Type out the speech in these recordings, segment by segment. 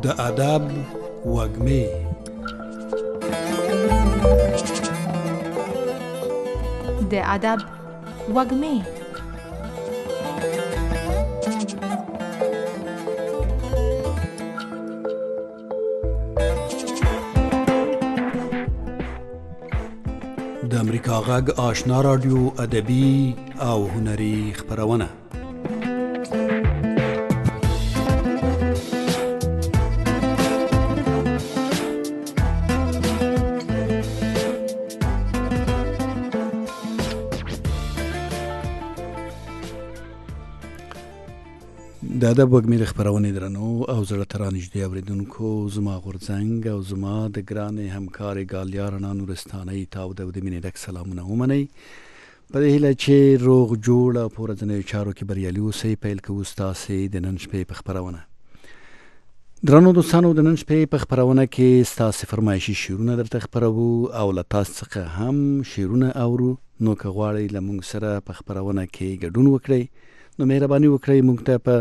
د ادب وږمې د ادب وږمې د امریکا غږ آشنا رادیو ادبي او هنري خپرونه. د ادب وږمې د خپرونې درنو او زړه ته رانږدې اورېدونکو، زما غورځنګ او زما د ګرانې همکارې ګالیا رڼا نورستانۍ تاوده او د مینې ډک سلامونه ومنئ. په دې هیله چې روغ جوړ او په ورځنیو چارو کې بریالي اوسئ. پیل کوو ستاسې د نن شپې په خپرونه. درنو دوستانو، د نن شپې په خپرونه کې ستاسې فرمایشي شعرونه درته خپروو او له تاسو څخه هم شعرونه اورو. نو که غواړئ له موږ سره په خپرونه کې ګډون وکړئ، نو مهرباني وکړئ موږ ته په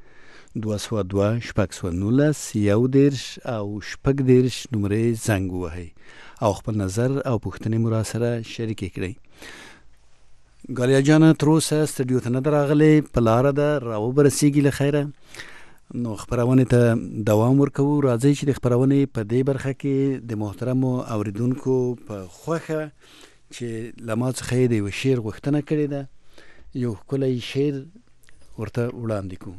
202-619-10 او 6 نمرې زنګ ووهئ او خپل نظر او پوښتنې مو راسره شریکې کړئ. ګالیا جانه تر اوسه سټډیو ته نه ده راغلې، په لاره ده، راوبرسېږي له خیره. نو خپرونې ته دوام ورکوو. راځئ چې د خپرونې په دې برخه کې د محترمو اوریدونکو په خوښه چې له ما څخه یې د یو شعر غوښتنه کړې ده، یو ښکلی شعر ورته وړاندې کوو.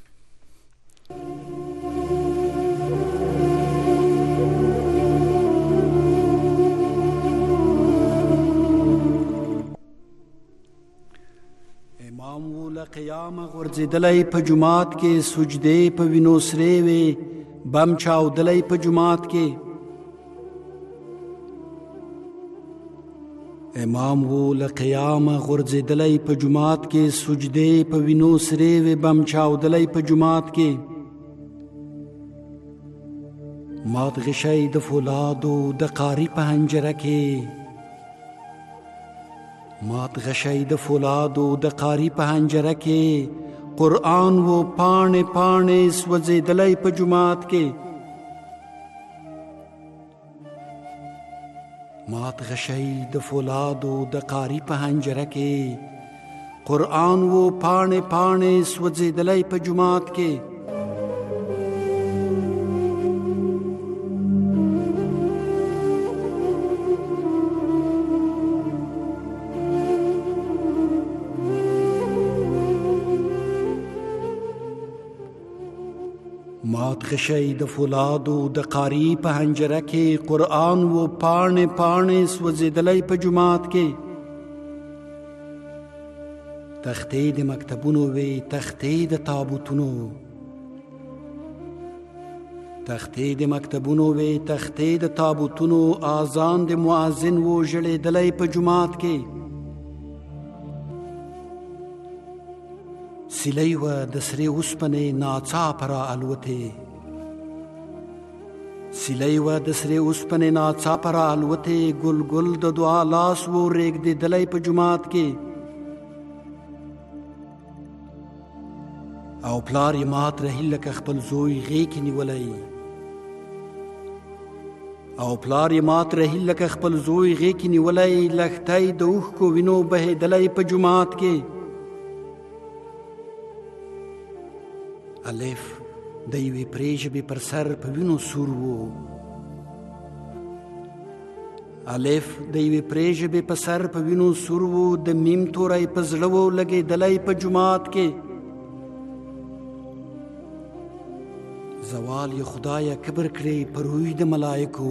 امام و له قیامه غورځېدلی په جومات کې، سجدې په وینو سرې وې بم چاودلی په جومات کې. امام و له قیامه غورځېدلی په جومات کې، سجدې په وینو سرې وې بم چاودلی په جومات کې. مات غشی د فولادو د قاري په حنجره کې، مات غشی د فولادو د قاري په حنجره کې، قرآن و پاڼې پاڼې سوځېدلی په جومات کې. مات غشی د فولادو د قاري په حنجره کې، قرآن و پاڼې پاڼې سوځېدلی په جومات کې. مات غشی د فولادو د قاری په حنجره کې، قرآن و پاڼې پاڼې سوځېدلی په جومات کې. تختې د مکتبونو وې تختې د تابوتونو، تختې د مکتبونو وې تختې د تابوتونو، آذان د مؤذن و ژړېدلی په جومات کې. سیلی و د سرې اوسپنې ناڅاپه را الوتې، سیلی و د سرې اوسپنې ناڅاپه را الوتې، ګل ګل د دعا لاس و رېږدېدلی په جومات کې. او پلار یې مات رهي لکه خپل زوی غېږ کې نیولی، او پلار یې مات رهي لکه خپل زوی غېږ کې نیولی، لښتی د اوښکو وینو بهېدلی په جومات کې. الف د یوې پرې ژبې پر سر په وینو سور و، الف د یوې پرې ژبې په سر په وینو سور و، د میم توری په زړه و لګېدلی په جومات کې. زوال یې خدایه کبر کړې په روی د ملایکو،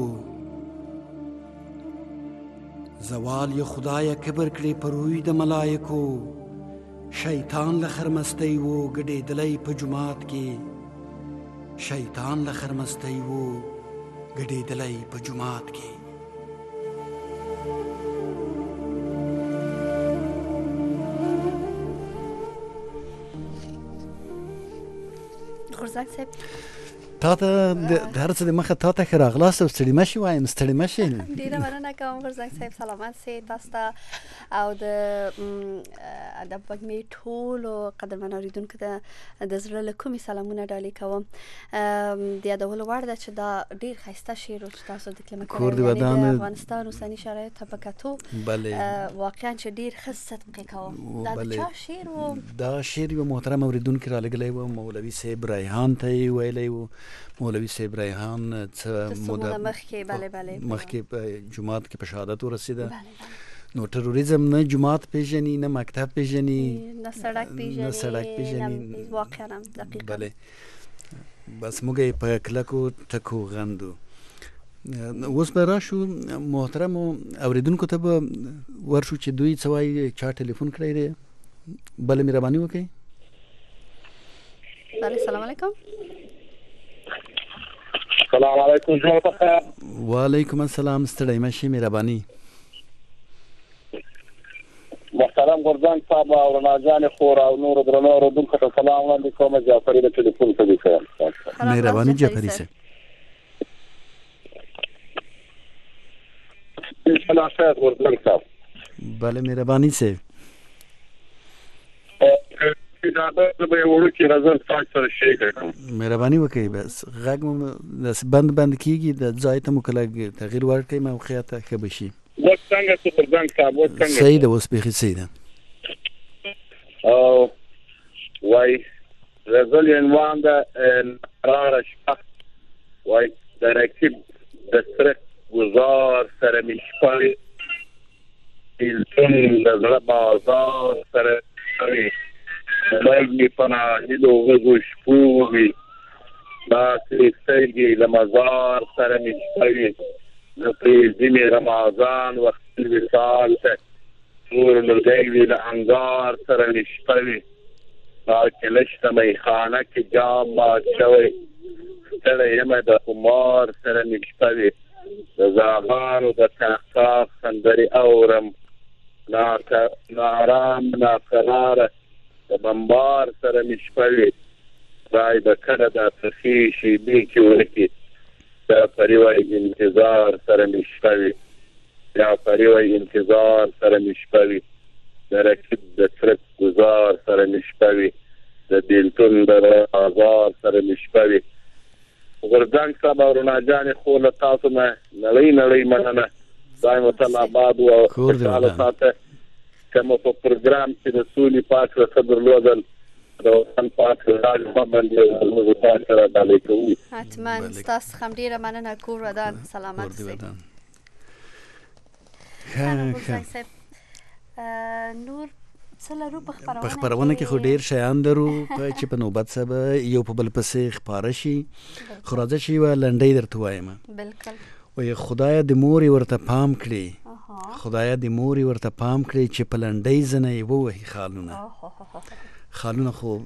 زوال یې خدایه کبر کړې په روی د ملایکو، شیطان له خرمستی و ګډېدلی په جومات کې، شیطان له خرمستی و ګډېدلی په جومات کې. غورځنګ صاحب، تا ته د هر څه د مخه تا ته ښه راغلاست او ستړي مه شي وایم ستړي مه شي. ډېره مننه کوم غورځنګ صاحب، سلامت سئ تاسو ته او د ادب وږمې ټولو قدرمن اورېدونکو ته د زړه له کومې سلامونه ډالۍ کوم. د یادولو وړ ده چې دا ډېر ښایسته شعر و چې تاسو دکلمه کړی، کور د یعنې ودان د افغانستان اوسني شرایطو ته په کتو واقعا چې ډېر ښه صدق یې کوم. دا د چا شعر و؟ دا شعر یوه محترم اورېدونکي رالیږلی و، مولوي صاحب ریحان ته یې ویلی و. مولوي صاحب ریحان څه موده مخکې په جومات کې په شهادت ورسېده. نو ټروریزم نه جومات پیژني، نه مکتب پیژني، نه سړک پیژني. واقعا دقیقا. بله بس موږ یې په کلکو ټکو غندو. اوس به راشو محترمو اورېدونکو ته به ورشو چې دوی څه وایي. چا ټلیفون کړی دی؟ بله مهرباني وکړئ. بله سلام علیکم. سلام علیکم. وعلیکم السلام. ستړی مه شي مهرباني. محترم غورځنګ صاحب او رڼا جانې خور او نورو درنو اورېدونکو ته سلام وړاندې کوم. جعفري د ټلیفون څخه کوم. مهرباني جعفري صاحب. سلام شاید غورځنګ صاحب. بله مهرباني صاحب. مهرباني وکړئ بس غږ مو بند کیږي، د ځای ته مو کله تغییر ورکړئ موقعیت ته ښه به شي. اوس څنګه څه غورځنګ صاحب؟ اوس څنګه؟ صحیح ده، اوس بیخي صحیح ده. وای غزل عنوان ده نقراره شپه، وای د رکیب د سرک گزار سره می شپه، بیلتون د زړه بازار سره وي، مرګ مې په ناهیلو غږو شپو وي، داسې سترګې له مزار سره مې شپه وي، د پرېږدي مې رمضان وخت وصال ته، نور لرګی وي له انګار سره مې شپه وي، دا کلش د میخانه کې جام مات شوی، ستړی یمه د خمار سره مې شپه وي، د زاغانو د تحقاق سندرې اورم، نارام ناقراره د بمبار سره مې شپه وي، رای به کله دا ترخې شیبې کې ورکې، دا پرې وای انتظار سره مې شپه وي، یا پرې وای انتظار سره مې شپه وي، د رکیب د سرک گزار سره مې شپه وي، د بیلتون د آزار سره مې شپه وي. غورځنګ صاحب او رڼا جانې خور له تاسو نه نړۍ مننه. خدای مو تل آباد او خوشحاله ساته. که مو په پروګرام کې د سولې پاک رسه درلودل، د وطن پاک راج باندې موږ تاسو سره ډالۍ کوو. حتما ستاسو هم ډېره مننه. کور ودان سلامت سئ. نور څه لرو په خپرونه کې؟ خو ډېر شیان لرو چې په نوبت سبا یو په بل پسې خپاره شي. خو راځه چې یوه لنډۍ درته ووایم. بلکل. وایي خدایه د مورې ورته پام کړي، خدایه د مورې ورته پام کړي چې په لنډۍ زنه یې ووهي خالونه خو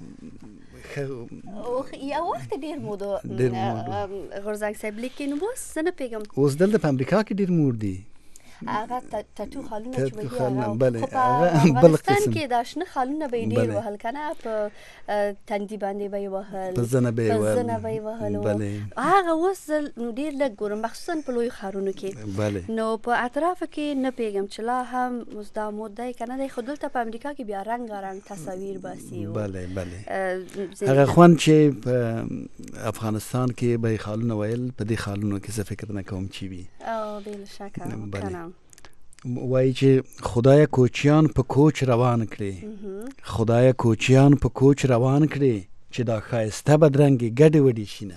یو وخت ډېر مود غورځنګ صاحب، لیکن اوس زه نه پوهېږم. اوس دلته په امریکا کې ډېر مور دي هغه ټاټو خالونه چې وهي، خو په افغانستان کې دا شنه خالونه به یې ډېر وهل که نه، په تندي باندې به یې وهل، په زنه به یې وهل. هغه اوس ډېر لږ ګورم، مخصوصا په لویو ښارونو کې. نو په اطرافو کې نه پوهېږم چې لا هم اوس دا مود دی که نه دی، خو دلته په امریکا کې بیا رنګارنګ تصاویر باسي. هغه خوند چې په افغانستان کې به یې خالونه ویل، په دې خالونو کې زه فکر نه کوم چې وي. بېله شکه. وایي چې خدای کوچیان په کوچ روان کړي، خدای کوچیان په کوچ روان کړي، چې دا ښایسته بدرنګې ګډې وډې شي نه.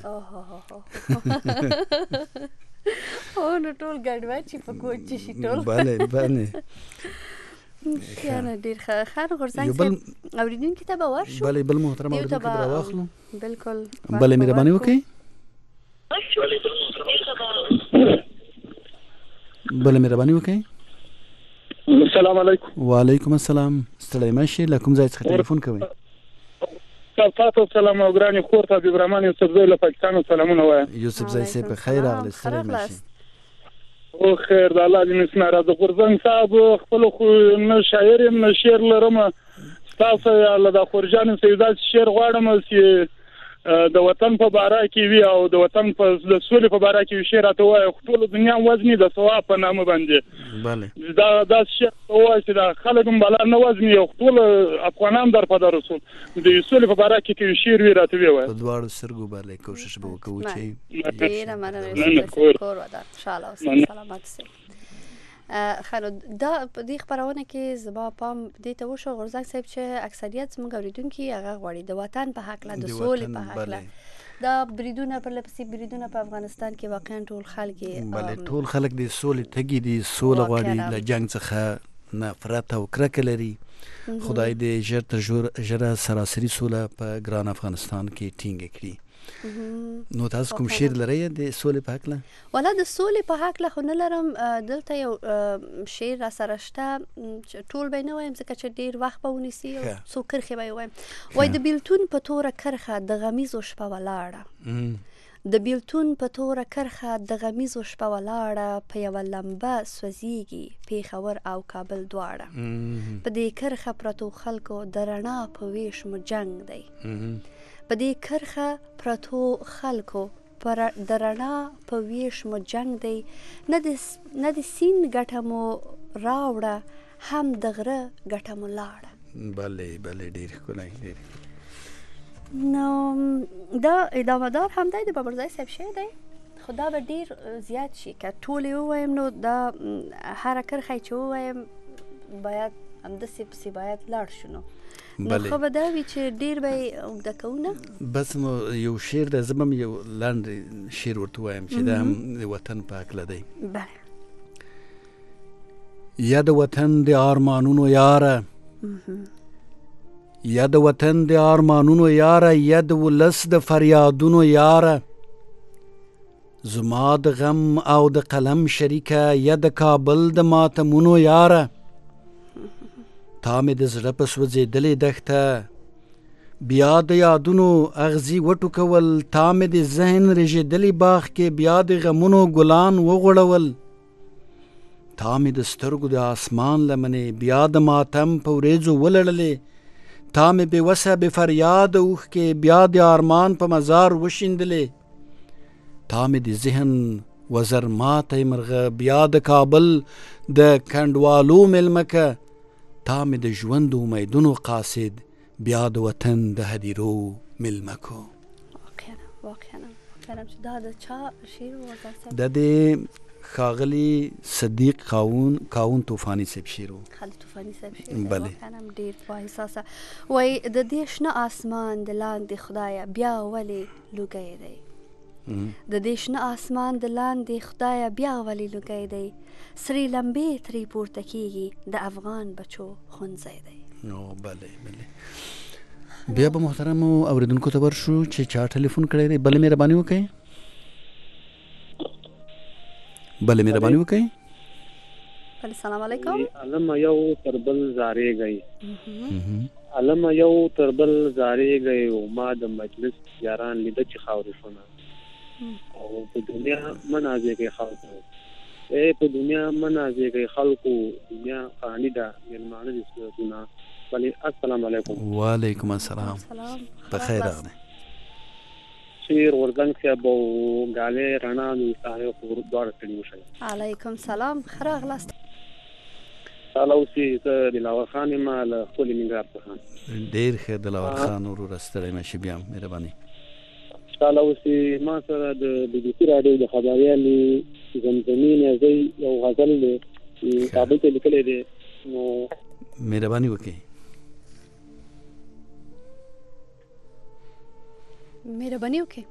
نو ټول ګډوډ چې په کوچ شي ټول. بله ډېر ښه غورځنګ صاحب اورېدونکي ته به ورشو. بله بل محترم اورېدونکي به راواخلو. بلکل. بله مهرباني وکړئ. بله مهرباني وکړئ. السلام علیکم. وعلیکم السلام. ستړی مه شئ. له کوم ځای څخه ټلیفون کوئ؟ تاسو سلام او ګرانې خور ته حبیب رحمان یوسفزی له پاکستان سلامونه وایم. یوسفزی صاحب په خیر راغلی. ستړی مه شئ. او خیر د الله دې نسنه راځه. غورځنګ صاحب خپل خو نه شاعر یم نه شعر لرم، ستاسو له دا خورجان سیدات شعر غواړم چې د وطن په باره کې وي او د وطن په د سولې په باره کې شعر راته وایي ټول دنیا وزني د ثواب په نامه باندې بله دا شعر وایي چې د خلک هم بلا نه وزني او ټول افغانان در په رسول د سولې په باره کې شعر وی راته وایي په دواړو سترګو باندې کوشش به وکړو چې ډیره مننه کور ودا انشاءالله اوسئ سلامت اوسئ. خلو دا په دې خبرونه کې زما پام دې ته وشو غورځنګ صاحب چې اکثریت زموږ اوریدونکي هغه غواړي د وطن په حق له د سولې په حق له دا بریدونه پر لپسې بریدونه په افغانستان کې واقعا ټول خلک بله ټول خلک د سولې تږي دي سوله غواړي له جنګ څخه نفرت او کرکه لري. خدای دې ژر تر ژره سراسري سوله په ګران افغانستان کې ټینګه کړي. نو تاسو کوم شعر لرئ د سولې په حق له؟ ولا د سولې په حق له خو نه لرم. دلته یو شعر را سره شته ټول به نه وایم ځکه چې ډېر وخت به ونیسي او څو کرښې به یې وایم. وایي د بیلتون په توره کرښه د غمیزو شپه ولاړه د بیلتون په توره کرښه د غمیزو شپه ولاړه په یوه لمبه سوځېږي پېښور او کابل دواړه په دې کرښه پرتو خلکو د رڼا په ویش مو جنګ دی په دې کرښه پرتو خلکو د رڼا په ویش مو جنګ دی نه د سیند ګټه مو راوړه هم د غره ګټه مو لاړه. بله بله ډېر ښکلی ډېر. نو دا ادامه دار هم دی د بابرزی صاحب شعر دی خو دا به ډېر زیات شي که ټولې ووایم نو دا هره کرښه چې ووایم باید همداسې پسې باید لاړ شو نو خو به دا وي چې ډېر به یې اوږده کوو نه. بس نو یو شعر دی زه به هم یو لنډ شعر ورته ووایم چې دا هم د وطن په هکله دی. بله. یا د وطن د آرمانونو یاره یا د وطن د آرمانونو یاره یا د ولس د فریادونو یاره زما د غم او د قلم شریکه یا د کابل د ماتمونو یاره تا مې د زړه په سوځېدلې دښته بیا د یادونو اغزي وټوکول تا مې د ذهن رژېدلې باغ کې بیا د غمونو ګلان وغوړول تا مې د سترګو د آسمان لمنې بیا د ماتم په وریځو ولړلې تا مې بې وسه بې فریاد اوښکې بیا د ارمان په مزار وشیندلې تا مې د ذهن وزر ماتی مرغه بیا د کابل د کنډوالو مېلمکه تا مې د ژوند امیدونو قاصد بیا د وطن د هدیرو ملمکو. واقعا چې دا د چا شعر و؟ د دې ښاغلي صدیق کاون طوفاني صاحب شعر و. خالد طوفاني صاحب شعر واقعا هم ډېر باحساسه. وایي د دې شنه آسمان د لاندې خدایه بیا ولې لوګی دی د دې شنه آسمان د لاندې خدایه بیا ولې لوګی دی سرې لمبې ترې پورته کېږي د افغان بچو ښوونځی دی. بله بله. بیا به محترمو اوریدونکو ته ورشو چې چا ټلیفون کړی دی. بله مهرباني وکړئ. بله مهرباني وکړئ. بله سلام علیکم. علم یو تر بل زارېږئ علم یو تر بل زارېږئ او ما د مجلس یاران لیده چې خاورې شونه او په دنیا منازېږئ خلکو په دنیا منازېږئ خلکو دنیا فاني ده مېلمانه دي صورتونه. بلې السلام علیکم. وعلیکم السلام. بخیر راغلی. شعر غورځنګ صاحب او ګالې رڼا نورستاني خو دواړه ستړي وشئ. علیکم سلام ښه راغلاست. سهلا اوسې زه دلاور خان یم له خپلې ننګرهار څخه. ډېر ښه دلاور خان وروره ستړی مه شي بیا مهرباني. سهلا اوسې ما سره د BBC راډیو د خبریالې زمزمې نیازۍ یو غزل دی چې کابل ته لیکلی دی نو مهرباني وکړئ. مهرباني وکړئ.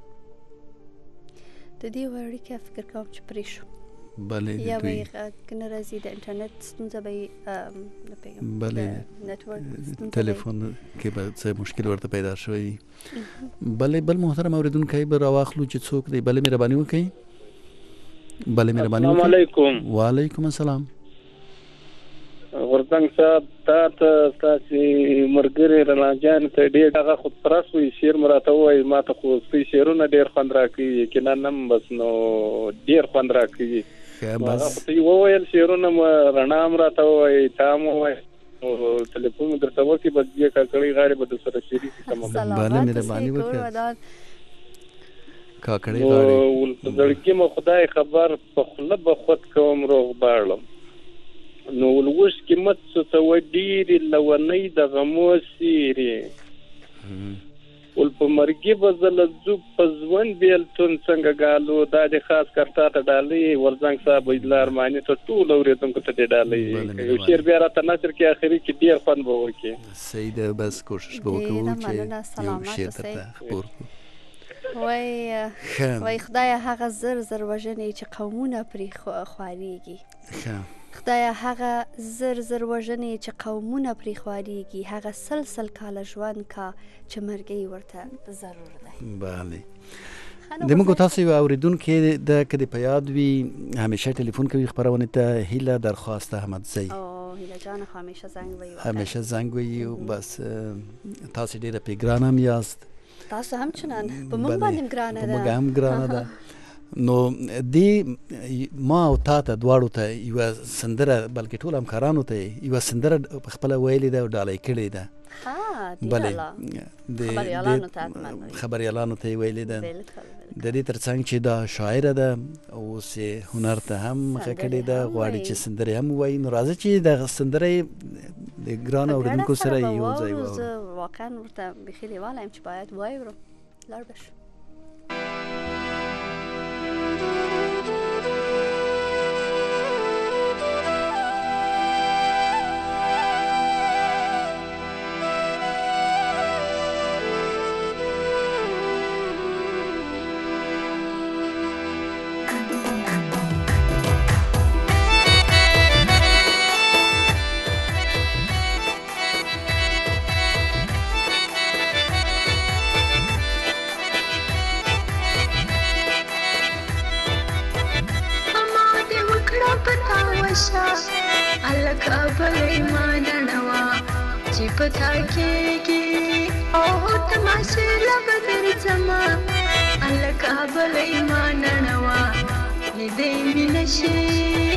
د دې اړیکه فکر کوم چې پرې شو. بله یا به یې نه راځي د انټرنیټ ستونزه به یې بله نیټورک تلیفون کې به څه مشکل ورته پیدا شوی وي. بله بل محترم اوریدونکی به راواخلو چې څوک دی. بله مهرباني وکړئ. بله مهرباني وکړئ. السلام علیکم. وعلیکم السلام. غورځنګ صاحب تا ته ستاسې ملګري رڼا جان ته ډېر هغه خودپرست وي شعر مو راته ووایي ما ته خو سپي شعرونه ډېر خوند راکوي یقینا هم بس نو ډېر خوند راکوي. هغه خو ته یې وویل شعرونه مو رڼا هم راته ووایي تا هم ووایي ټلیفون درته وکړي بس بیا کاکړۍ غاړې به در سره شریکې کړم. بله مهرباني وکړه کاکړۍ غاړې زړګي مو خدای خبر په خوله به خود کوم روغ باړم نو ولوش کې مت څه ډېرې لونۍ د غمو سیرې ول په مرګي به زه له په ژوند بېلتون څنګه ګالو دا د خاص کرتا ته ډالۍ ورزنګ صاحب د ارماني ته ټول اورېدونکو ته دې ډالۍ یو شعر بیا راته نثر کې آخري کې ډېر خوند به وکړي. صحیح ده بس کوشش به وکړو چې یو شعر درته خپور کړو. وای خدای هغه زر وژنې چې قومونه پرې خوارېږي خدای هغه زر وژنې چې قومونه پرې خوارېږي هغه سل کاله ژوند کا چې مرګی ورته ضرور دی. بله د موږ تاسو یو اورېدونکي د که د په یاد وي همیشه ټلیفون کوي خپرونې ته هیله درخواست احمدزی. هیله جان همیشه زنګ وهي همیشه زنګ وهي بس تاسو ډېره پې ګرانه هم یاست. تاسو هم چنان په موږ باندې ګرانه ده. په موږ هم ګرانه ده. نو دې ما او تا ته دواړو ته یوه سندره بلکې ټول همکارانو ته یوه سندره په خپله ویلې ده او ډالۍ کړې ده. خبریالانو ته یې ویلې ده د دې تر څنګ چې دا شاعره ده اوس یې هنر ته هم مخه کړې ده غواړي چې سندرې هم ووایي. نو راځه چې د سندرې د ګرانو اورېدونکو سره یو ځای واورو. زه واقعا ورته بیخي لیواله یم چې باید واورم. لاړ به شو. پتا کېږي او تماشې لږ درځمه الله کابل ایمان نوا لیدې مې نشي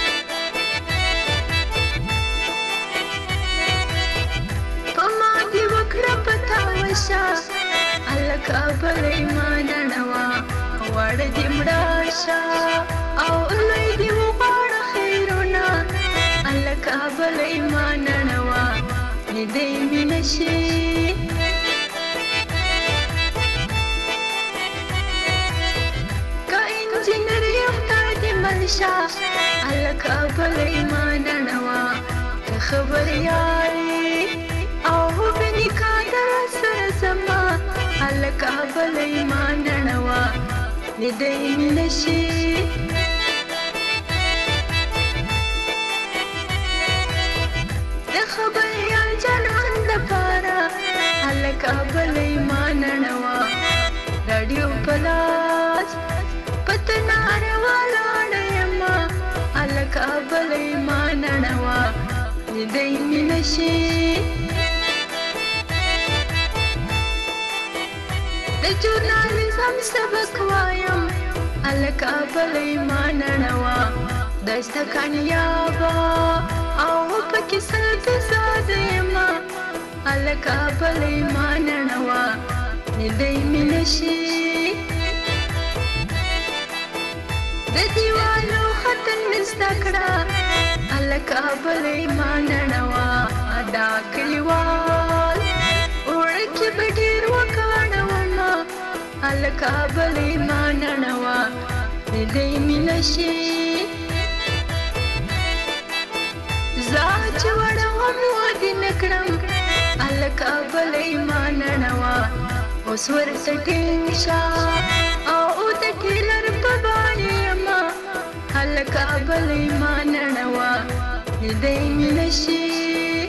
په ما دې وکړه پتا وشه الله کابل ایمان نوا وړ دې مړه شه او لوی دې وغواړه خیرونه الله کابل ایمان نوا لیدې مې نشي که انجینر یم خدای دې مل شه الله کابل ایمان نوا که خبریال او بني کادر سره زما الله کابل ایمان نوا لیدې مې نشي خبریال جانان د پاره الله کابل ایمان نوا رادیو پلاس پتنار والا ډیما الله کابل ایمان نوا دې مې نشي د ژورنالیزم سبق وایم الله کابل ایمان نوا دسته کامیابه او پکې سلطه سازیما الله کابل ایمان نوا لیدې مې نشي د دیوالو ختم زده کړه الله کابل ایمان نوا دا کلیوال وړکې به ډېر وکاڼومه الله کابل ایمان نوا لیدې مې نشي چې وړه هم وادي نکړم الله کابل ایمان نوا اوس ورته ټینګ شه او د ټیلر په باندې یما الله کابل ایمان نوا لیدې مې نشي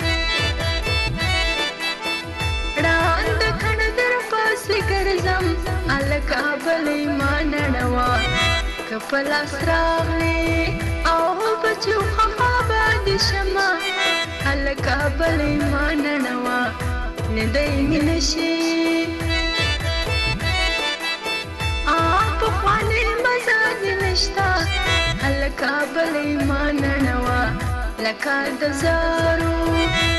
ړانده کڼه در پاسې ګرځم الله کابل ایمان نوا که په لاس راغلې او بچو خفا باندې شمه الله کابل ایمان نوا لیدې مې نشي پخواني مزه دې نشته الله کابل ایمان نوا لکه د زارو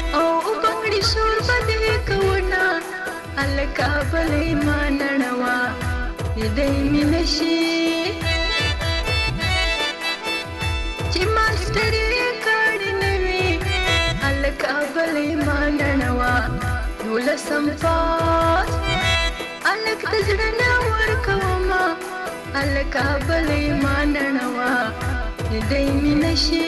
وکړي شور بده کونا الکا بلې ما نړوا دې مين شي چې ماستر یې کړي نوي الکا بلې ما نړوا دولسم پاس الک تزړه ورکوما الکا بلې ما نړوا دې مين شي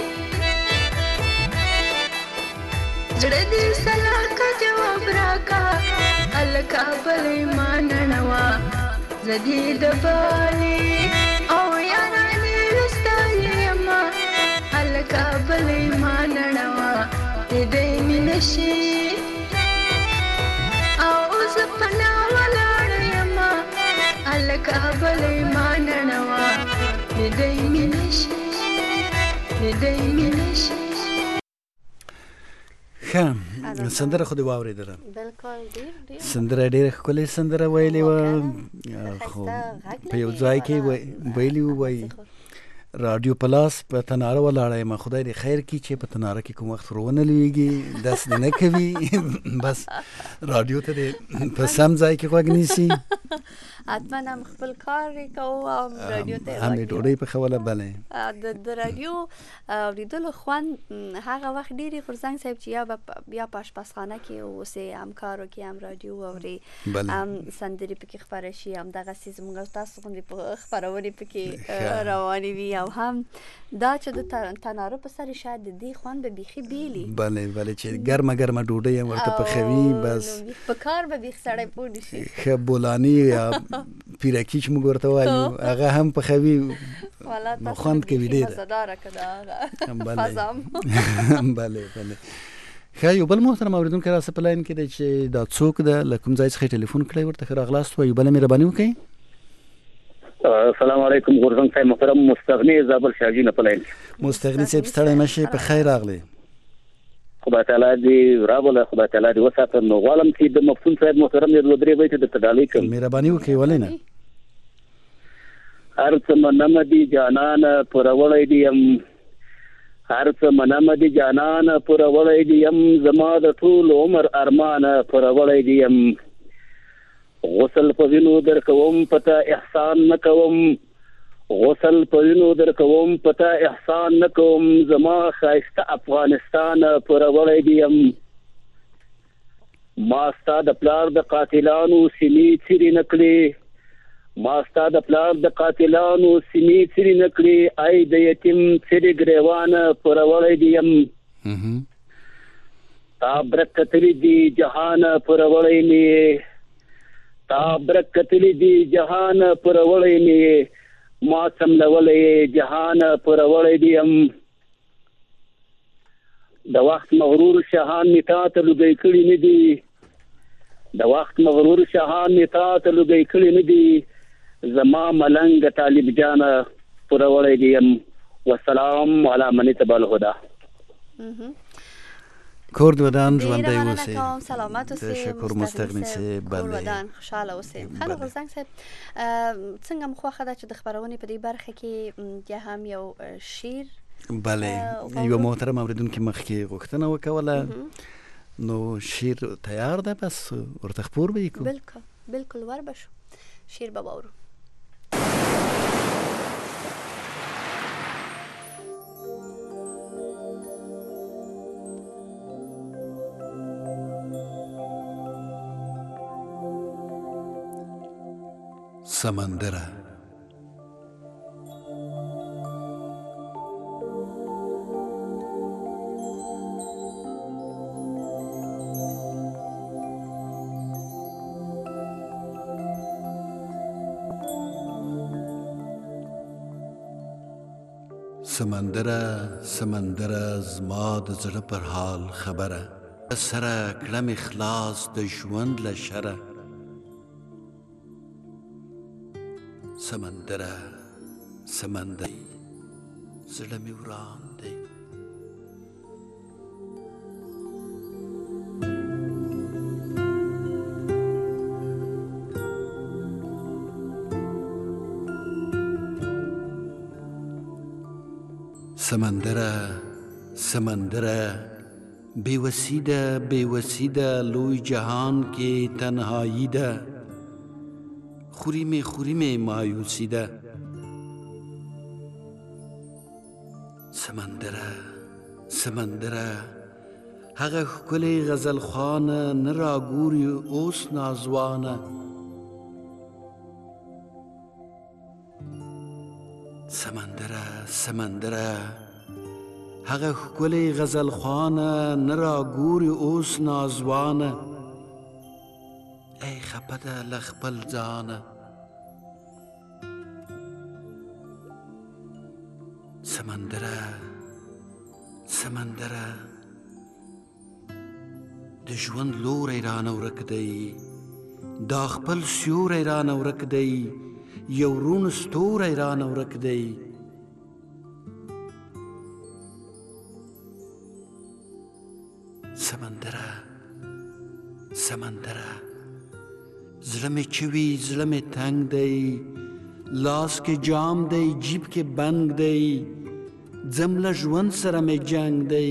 زړه دې سلاک جواب راکا الکا بلې ما نړوا زدي دبالي او یارانې وستایې ما الکا بلې ما نړوا دې مين شي او زپنا ولاړ یم الکا بلې ما نړوا دې مين شي دې مين شي سندره خو دې واورېدله بالکل ډېر سندره ډېره ښکلې سندره ویلې وه خو په یو ځای کې ویلي وو وایي رادیو پلاس په تناره ولاړه یم خدای دې خیر کړي چې په تناره کې کوم وخت ورونه لویږي داسې دې نه کوي بس رادیو ته دې په سم ځای کې غوږ نیسي حتما هم خپل کار کوو او رادیو ته هم یې ډوډۍ پخوله بله د رادیو اوریدلو خوند هغه وخت ډېرې غورځنګ صاحب چې یا په اشپزخانه کې اوسې هم کار وکړي هم رادیو واوري هم سندرې پکې خپاره شي همدغسې زموږ او تاسو غوندې خپرونې پکې روانې وي او هم دا چې د تناره په سر شاید د دې خوند به بیخي بیلي بله بله چې ګرمه ګرمه ډوډۍ هم ورته پخوي بس په کار به بیخ سړی پوه نه شي ښه بولاني یا پیرکي چې موږ ورته وایو هغه هم پخوي نو خوند کوي ډېر مزهداره که دا هغه فضا بله بله ښه یو بل محترم اورېدونکی راسه په لاین کې دی چې دا څوک ده له کوم ځای څخه ټلیفون کړی ورته ښه راغلاست وایو بله مهرباني وکړئ السلام علیکم غورځنګ صاحب محترم مستغنی زابل شاجي نه پلاین مستغنی صاحب ستړی مشه په خیر راغلی خدای تعالی دې راوله خدای تعالی دې وساتي نو غواړم چې د مفتون صاحب محترم دې لودري وایي ته د تدالي کوم مهرباني وکړئ ولې نه هر څه منم دي جانان پرولې دي يم هر څه منم دي جانان پرولې دي يم زما د ټول عمر ارمان پرولې دي يم غسل په وینو در کوم پتا احسان نکوم غسل په وینو در کوم پتا احسان نکوم زما خایسته افغانستان پرولې دي يم ما ستا د پلار د قاتلانو سینې چیرې نکړي ما ستا د پلار د قاتلانو سینې چیرې نکړي ای د یتیم چیرې ګریوان پرولې دي يم تا برکتلی دی جهان پرولې می تا برکتلی دی جهان پرولې می ما سملولې جهان پرولې دي يم د وخت مغرور شاهان می تا ته لګي کړي نه دي د وخت مغرور شاهان می تا ته لګي کړي نه دي زما ملنګ طالب جان پرولې دي يم والسلام علی من تبع الهدى کورد ودان ژوندی اوسئ سلامت اوسئ تشکر مستغني صاحب کور ودان خوشاله اوسئ خلک غورځنګ صاحب څنګه مو خوښه ده چې د خپرونې په دې برخه کې یا هم یو شعر بله یو محترم اوریدونکي مخکې غوښتنه وکوله نو شعر تیار ده بس ورته خپور به یې کړو بالکل ور به شو شعر به واورو سمندره سمندره سمندره زما د زړه پر حال خبره سره کړم اخلاص د ژوند له شره سمندره سمندر زړه مې وران دی سمندره سمندره बेवसी ده बेवसी ده لوی جهان کې تنهایی ده خوری می مایوسی ده سمندره هغه ښکلی غزل خوانه نه راګوري اوس نازوانه سمندره هغه ښکلی غزل خوانه نه راګوري اوس نازوانه ای خپه ده له خپل ځانه سمندره د ژوند لوری رانه ورک دی دا خپل سیوری رانه ورک دی یو رون ستوری رانه ورک دی سمندره زړه مې چوي زړه مې تنګ دی لاس کې جام دی جیب کې بنګ دی ځم له ژوند سره مې جنګ دی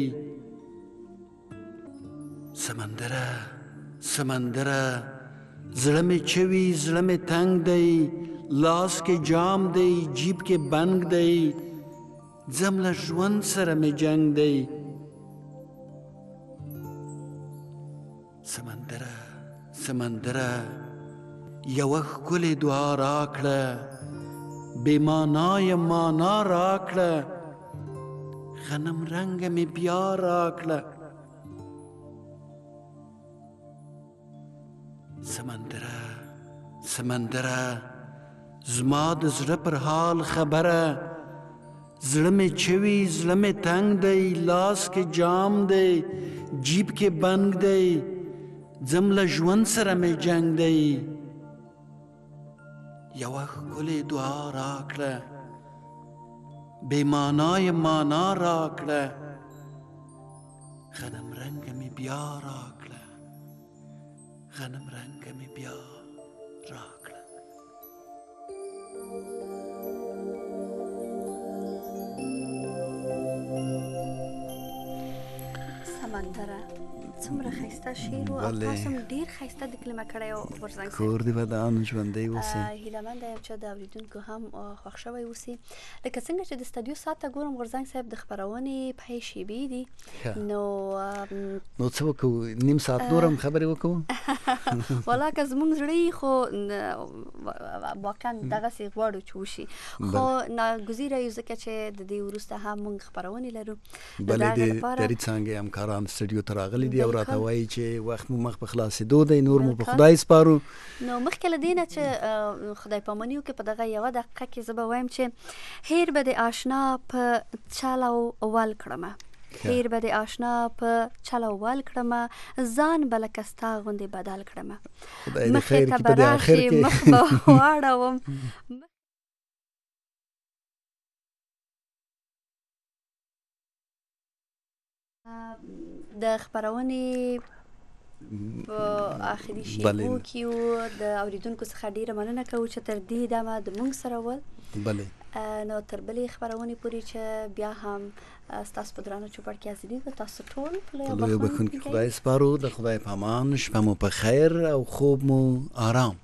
سمندره زړه مې چوي زړه مې تنګ دی لاس کې جام دی جیب کې بنګ دی ځم له ژوند سره مې جنګ دی سمندره یوه ښکلې دعا راکړه بې معنایه معنا راکړه غنم رنګه مې بیا راکړه سمندره زما د زړه پر حال خبره زړه مې چوي زړه مې تنګ دی لاس کې جام دی جیب کې بنګ دی ځم له ژوند سره مې جنګ دی یوه ښکلې دعا راکړه بې معنایه معنا راکړه غنم رنګه مې بیا راکړه سمندره څومره ښایسته شعر و او تاسو هم ډېر ښایسته دکلمه کړی و غورځنګ صاحب کور دې ودان ژوندی اوسې هیلهمنده یم چې د اورېدونکو هم خوښ شوی اوسي لکه څنګه چې د سټډیو ساعت ته ګورم غورځنګ صاحب د خپرونې پای شیبې دي نو څه وکړو نیم ساعت نور هم خبرې وکړو والا که زموږ زړه یې خو واقعا دغسې غواړو چې وشي خو ناګزیره یو ځکه چې د دې وروسته هم موږ خپرونې لرو بلې د دري څانګې همکاران سټډیو ته راغلي دي او راته وایي چې وخت مو مخ په خلاصېدو دی نور مو په خدای سپارو نو مخکې له دې نه چې خدای پاماني وکړي په دغه یوه دقیقه کې زه به وایم چې هیر به د آشنا په چل او ول کړمه هیر به د آشنا په چل او ول کړمه ځان به لکه ستا غوندې بدل کړمه مخې ته به راشي مخ به واړوم د خپرونې په آخري شیبو کې د اوریدونکو څخه ډیره مننه کوو چې تر دې دمه د موږ سره ول نو تر بلې خپرونې پورې چې بیا هم ستاسو په درانه چوپړ کې حاضرېږو تاسو ټول په لویه بخښونکي خدای سپارو د خدای په امان شپه مو په خیر او خوب مو آرام